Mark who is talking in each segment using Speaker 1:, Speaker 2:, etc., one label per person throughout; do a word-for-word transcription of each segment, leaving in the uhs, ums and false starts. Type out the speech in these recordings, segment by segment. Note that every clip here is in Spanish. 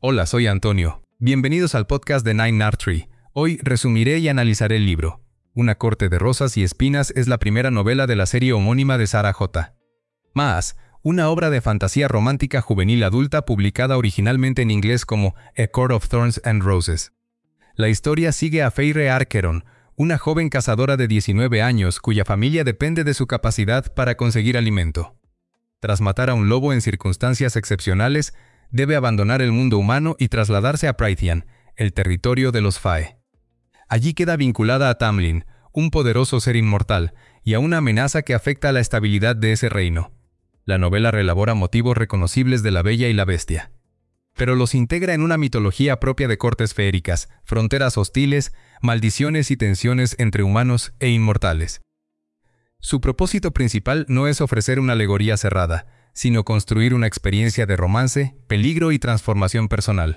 Speaker 1: Hola, soy Antonio. Bienvenidos al podcast de Nine Art Tree. Hoy resumiré y analizaré el libro. Una corte de rosas y espinas es la primera novela de la serie homónima de Sarah J. Maas, una obra de fantasía romántica juvenil adulta publicada originalmente en inglés como A Court of Thorns and Roses. La historia sigue a Feyre Archeron, una joven cazadora de diecinueve años cuya familia depende de su capacidad para conseguir alimento. Tras matar a un lobo en circunstancias excepcionales, debe abandonar el mundo humano y trasladarse a Prythian, el territorio de los Fae. Allí queda vinculada a Tamlin, un poderoso ser inmortal, y a una amenaza que afecta a la estabilidad de ese reino. La novela relabora motivos reconocibles de la Bella y la Bestia, pero los integra en una mitología propia de cortes feéricas, fronteras hostiles, maldiciones y tensiones entre humanos e inmortales. Su propósito principal no es ofrecer una alegoría cerrada, sino construir una experiencia de romance, peligro y transformación personal.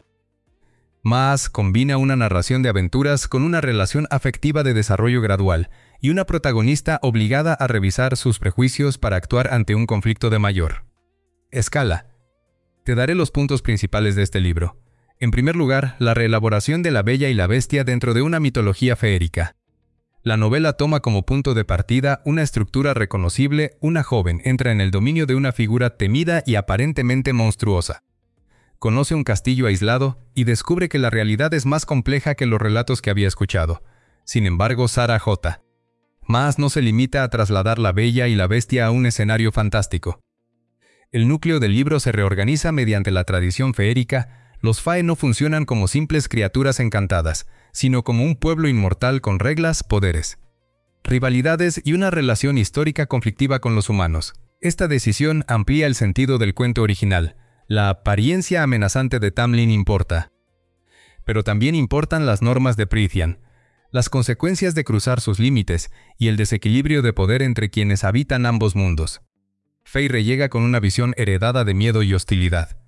Speaker 1: Maas combina una narración de aventuras con una relación afectiva de desarrollo gradual y una protagonista obligada a revisar sus prejuicios para actuar ante un conflicto de mayor escala. Te daré los puntos principales de este libro. En primer lugar, la reelaboración de la Bella y la Bestia dentro de una mitología feérica. La novela toma como punto de partida una estructura reconocible. Una joven entra en el dominio de una figura temida y aparentemente monstruosa. Conoce un castillo aislado y descubre que la realidad es más compleja que los relatos que había escuchado. Sin embargo, Sarah J. Maas no se limita a trasladar la Bella y la Bestia a un escenario fantástico. El núcleo del libro se reorganiza mediante la tradición feérica. Los Fae no funcionan como simples criaturas encantadas, sino como un pueblo inmortal con reglas, poderes, rivalidades y una relación histórica conflictiva con los humanos. Esta decisión amplía el sentido del cuento original. La apariencia amenazante de Tamlin importa. Pero también importan las normas de Prythian, las consecuencias de cruzar sus límites y el desequilibrio de poder entre quienes habitan ambos mundos. Feyre llega con una visión heredada de miedo y hostilidad.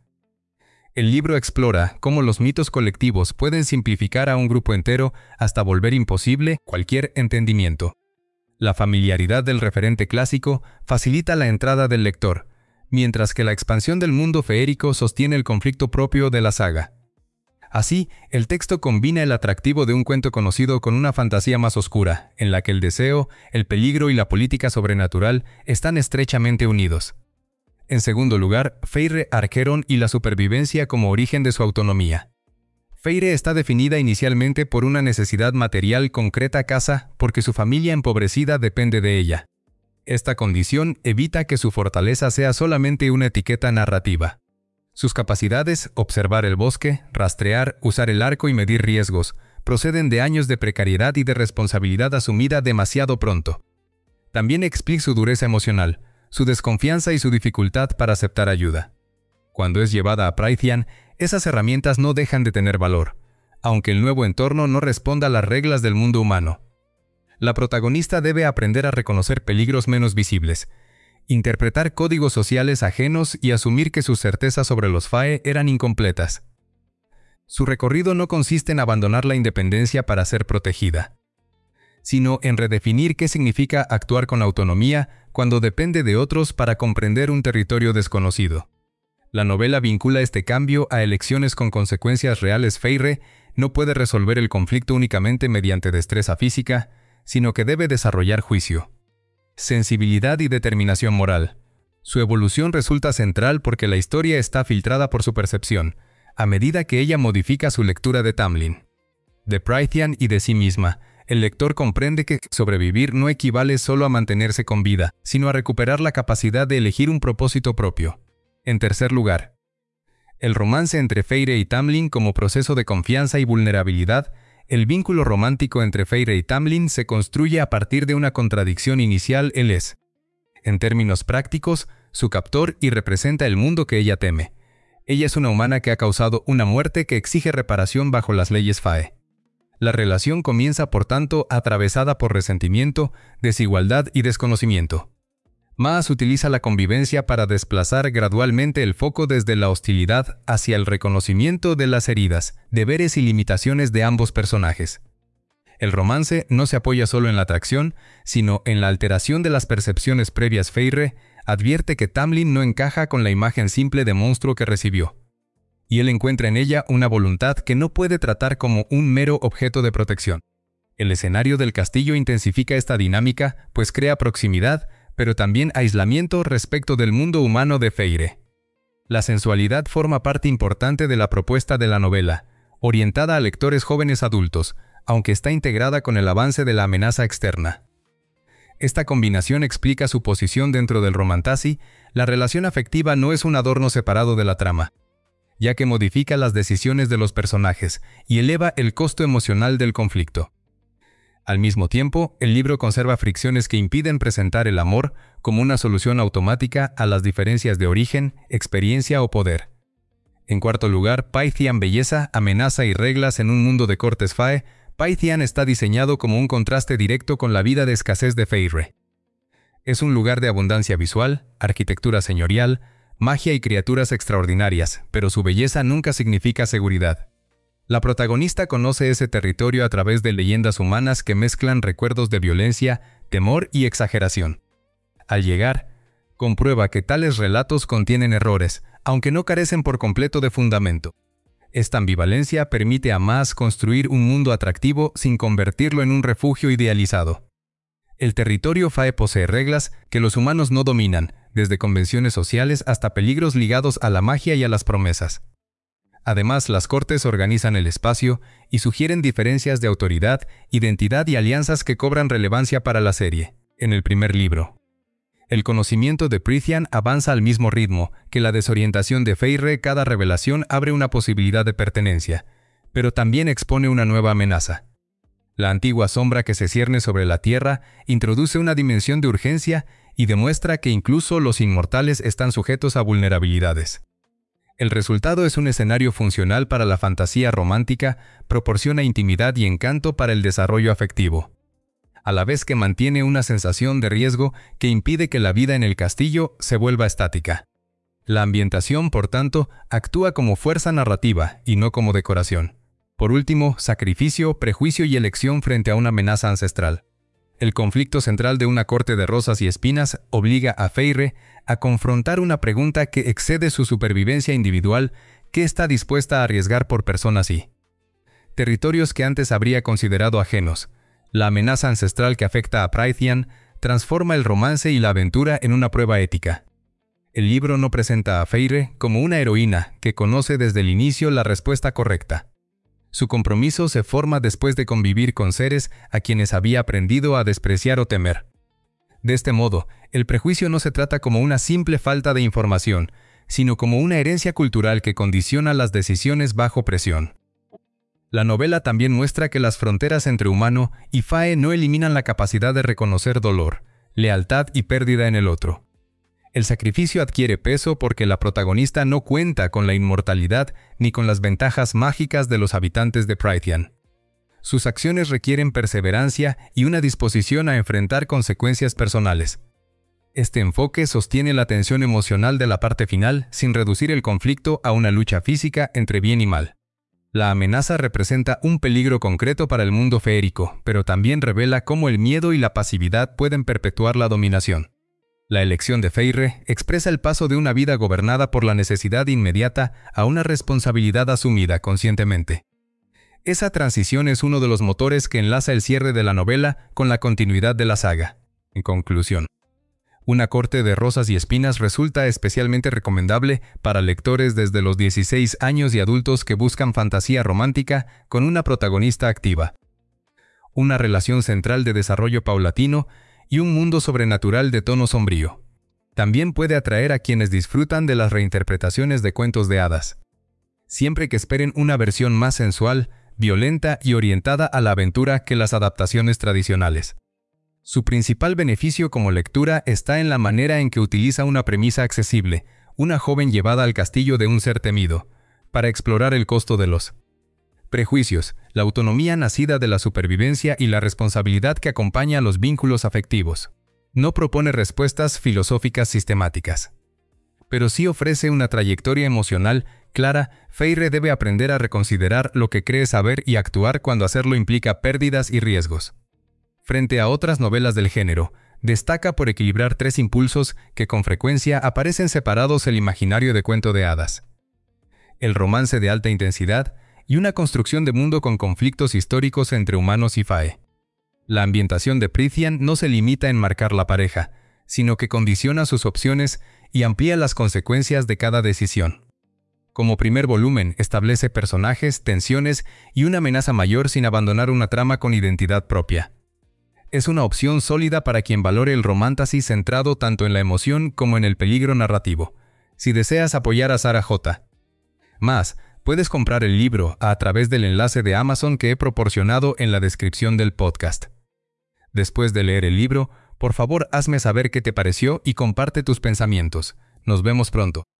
Speaker 1: El libro explora cómo los mitos colectivos pueden simplificar a un grupo entero hasta volver imposible cualquier entendimiento. La familiaridad del referente clásico facilita la entrada del lector, mientras que la expansión del mundo feérico sostiene el conflicto propio de la saga. Así, el texto combina el atractivo de un cuento conocido con una fantasía más oscura, en la que el deseo, el peligro y la política sobrenatural están estrechamente unidos. En segundo lugar, Feyre Archeron y la supervivencia como origen de su autonomía. Feyre está definida inicialmente por una necesidad material concreta caza porque su familia empobrecida depende de ella. Esta condición evita que su fortaleza sea solamente una etiqueta narrativa. Sus capacidades, observar el bosque, rastrear, usar el arco y medir riesgos, proceden de años de precariedad y de responsabilidad asumida demasiado pronto. También explica su dureza emocional, su desconfianza y su dificultad para aceptar ayuda. Cuando es llevada a Prythian, esas herramientas no dejan de tener valor, aunque el nuevo entorno no responda a las reglas del mundo humano. La protagonista debe aprender a reconocer peligros menos visibles, interpretar códigos sociales ajenos y asumir que sus certezas sobre los Fae eran incompletas. Su recorrido no consiste en abandonar la independencia para ser protegida, sino en redefinir qué significa actuar con autonomía cuando depende de otros para comprender un territorio desconocido. La novela vincula este cambio a elecciones con consecuencias reales. Feyre no puede resolver el conflicto únicamente mediante destreza física, sino que debe desarrollar juicio, sensibilidad y determinación moral. Su evolución resulta central porque la historia está filtrada por su percepción, a medida que ella modifica su lectura de Tamlin, de Prythian y de sí misma. El lector comprende que sobrevivir no equivale solo a mantenerse con vida, sino a recuperar la capacidad de elegir un propósito propio. En tercer lugar, el romance entre Feyre y Tamlin como proceso de confianza y vulnerabilidad. El vínculo romántico entre Feyre y Tamlin se construye a partir de una contradicción inicial. Él es, en términos prácticos, su captor y representa el mundo que ella teme. Ella es una humana que ha causado una muerte que exige reparación bajo las leyes Fae. La relación comienza, por tanto, atravesada por resentimiento, desigualdad y desconocimiento. Maas utiliza la convivencia para desplazar gradualmente el foco desde la hostilidad hacia el reconocimiento de las heridas, deberes y limitaciones de ambos personajes. El romance no se apoya solo en la atracción, sino en la alteración de las percepciones previas. Feyre advierte que Tamlin no encaja con la imagen simple de monstruo que recibió. y él encuentra en ella una voluntad que no puede tratar como un mero objeto de protección. El escenario del castillo intensifica esta dinámica, pues crea proximidad, pero también aislamiento respecto del mundo humano de Feyre. La sensualidad forma parte importante de la propuesta de la novela, orientada a lectores jóvenes adultos, aunque está integrada con el avance de la amenaza externa. Esta combinación explica su posición dentro del romantasy. La relación afectiva no es un adorno separado de la trama, ya que modifica las decisiones de los personajes y eleva el costo emocional del conflicto. Al mismo tiempo, el libro conserva fricciones que impiden presentar el amor como una solución automática a las diferencias de origen, experiencia o poder. En cuarto lugar, Pythian belleza, amenaza y reglas en un mundo de cortes fae. Pythian está diseñado como un contraste directo con la vida de escasez de Feyre. Es un lugar de abundancia visual, arquitectura señorial, magia y criaturas extraordinarias, pero su belleza nunca significa seguridad. La protagonista conoce ese territorio a través de leyendas humanas que mezclan recuerdos de violencia, temor y exageración. Al llegar, comprueba que tales relatos contienen errores, aunque no carecen por completo de fundamento. Esta ambivalencia permite a Maas construir un mundo atractivo sin convertirlo en un refugio idealizado. El territorio fae posee reglas que los humanos no dominan, desde convenciones sociales hasta peligros ligados a la magia y a las promesas. Además, las cortes organizan el espacio y sugieren diferencias de autoridad, identidad y alianzas que cobran relevancia para la serie. En el primer libro, el conocimiento de Prythian avanza al mismo ritmo que la desorientación de Feyre. Cada revelación abre una posibilidad de pertenencia, pero también expone una nueva amenaza. La antigua sombra que se cierne sobre la tierra introduce una dimensión de urgencia y demuestra que incluso los inmortales están sujetos a vulnerabilidades. El resultado es un escenario funcional para la fantasía romántica, proporciona intimidad y encanto para el desarrollo afectivo, a la vez que mantiene una sensación de riesgo que impide que la vida en el castillo se vuelva estática. La ambientación, por tanto, actúa como fuerza narrativa y no como decoración. Por último, sacrificio, prejuicio y elección frente a una amenaza ancestral. El conflicto central de Una corte de rosas y espinas obliga a Feyre a confrontar una pregunta que excede su supervivencia individual: ¿qué está dispuesta a arriesgar por personas así? Territorios que antes habría considerado ajenos. La amenaza ancestral que afecta a Prythian transforma el romance y la aventura en una prueba ética. El libro no presenta a Feyre como una heroína que conoce desde el inicio la respuesta correcta. Su compromiso se forma después de convivir con seres a quienes había aprendido a despreciar o temer. De este modo, el prejuicio no se trata como una simple falta de información, sino como una herencia cultural que condiciona las decisiones bajo presión. La novela también muestra que las fronteras entre humano y fae no eliminan la capacidad de reconocer dolor, lealtad y pérdida en el otro. El sacrificio adquiere peso porque la protagonista no cuenta con la inmortalidad ni con las ventajas mágicas de los habitantes de Prythian. Sus acciones requieren perseverancia y una disposición a enfrentar consecuencias personales. Este enfoque sostiene la tensión emocional de la parte final sin reducir el conflicto a una lucha física entre bien y mal. La amenaza representa un peligro concreto para el mundo feérico, pero también revela cómo el miedo y la pasividad pueden perpetuar la dominación. La elección de Feyre expresa el paso de una vida gobernada por la necesidad inmediata a una responsabilidad asumida conscientemente. Esa transición es uno de los motores que enlaza el cierre de la novela con la continuidad de la saga. En conclusión, Una corte de rosas y espinas resulta especialmente recomendable para lectores desde los dieciséis años y adultos que buscan fantasía romántica con una protagonista activa, una relación central de desarrollo paulatino y un mundo sobrenatural de tono sombrío. También puede atraer a quienes disfrutan de las reinterpretaciones de cuentos de hadas, siempre que esperen una versión más sensual, violenta y orientada a la aventura que las adaptaciones tradicionales. Su principal beneficio como lectura está en la manera en que utiliza una premisa accesible, una joven llevada al castillo de un ser temido, para explorar el costo de los prejuicios, la autonomía nacida de la supervivencia y la responsabilidad que acompaña a los vínculos afectivos. No propone respuestas filosóficas sistemáticas, pero sí ofrece una trayectoria emocional clara. Feyre debe aprender a reconsiderar lo que cree saber y actuar cuando hacerlo implica pérdidas y riesgos. Frente a otras novelas del género, destaca por equilibrar tres impulsos que con frecuencia aparecen separados: el imaginario de cuento de hadas, el romance de alta intensidad y una construcción de mundo con conflictos históricos entre humanos y Fae. La ambientación de Prythian no se limita a enmarcar la pareja, sino que condiciona sus opciones y amplía las consecuencias de cada decisión. Como primer volumen, establece personajes, tensiones y una amenaza mayor sin abandonar una trama con identidad propia. Es una opción sólida para quien valore el romantasy centrado tanto en la emoción como en el peligro narrativo. Si deseas apoyar a Sarah J. Maas, puedes comprar el libro a través del enlace de Amazon que he proporcionado en la descripción del podcast. Después de leer el libro, por favor hazme saber qué te pareció y comparte tus pensamientos. Nos vemos pronto.